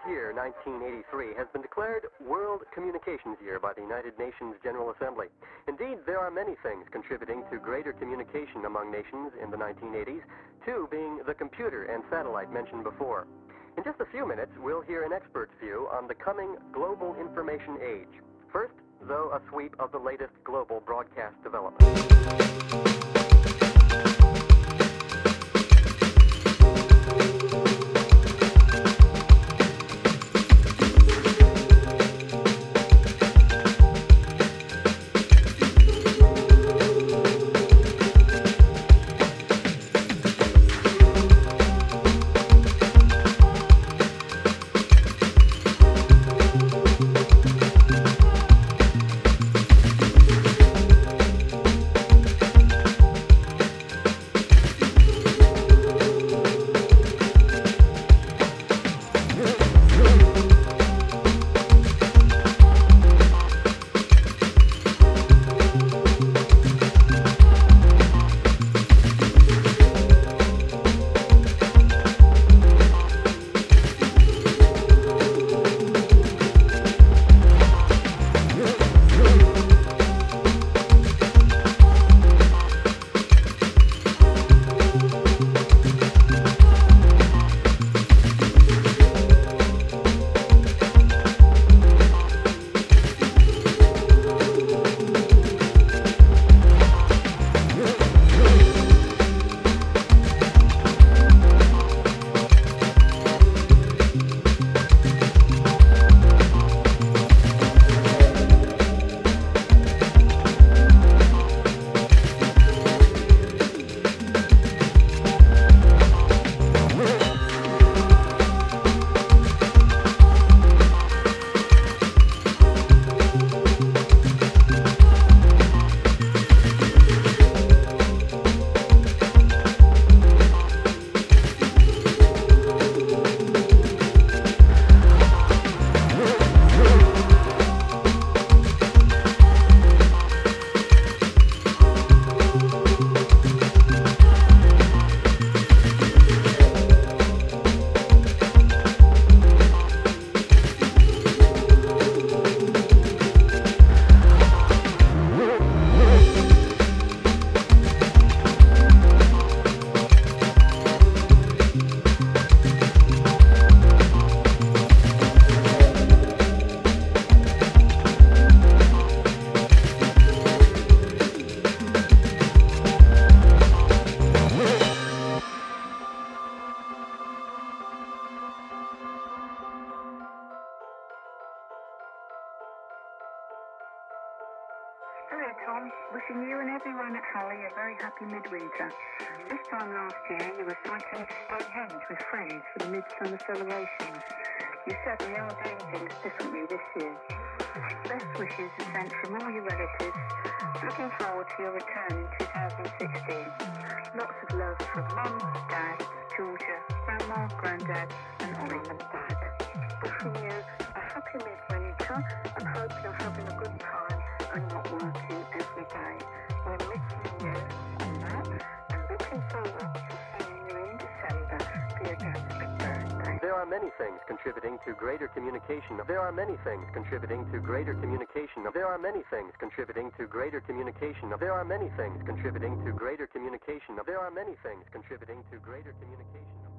year, 1983, has been declared World Communications Year by the United Nations General Assembly. Indeed, there are many things contributing to greater communication among nations in the 1980s, two being the computer and satellite mentioned before. In just a few minutes, we'll hear an expert's view on the coming global information age. First, though, a sweep of the latest global broadcast developments. Hello, Tom. Wishing you and everyone at Hulley a very happy midwinter. This time last year, you were cycling to Stonehenge with friends for the midsummer celebrations. You certainly are doing things differently this year. Best wishes are sent from all your relatives. Looking forward to your return in 2016. Lots of love from Mum, Dad, Georgia, Grandma, Grandad, and Mum and Dad. Wishing you a happy midwinter and hope you're having a good time and not working every day. We're missing you on that and looking forward to seeing you in December for your dad's big birthday. There are many things contributing to greater communication. There are many things contributing to greater communication. There are many things contributing to greater communication. There are many things contributing to greater communication. There are many things contributing to greater communication.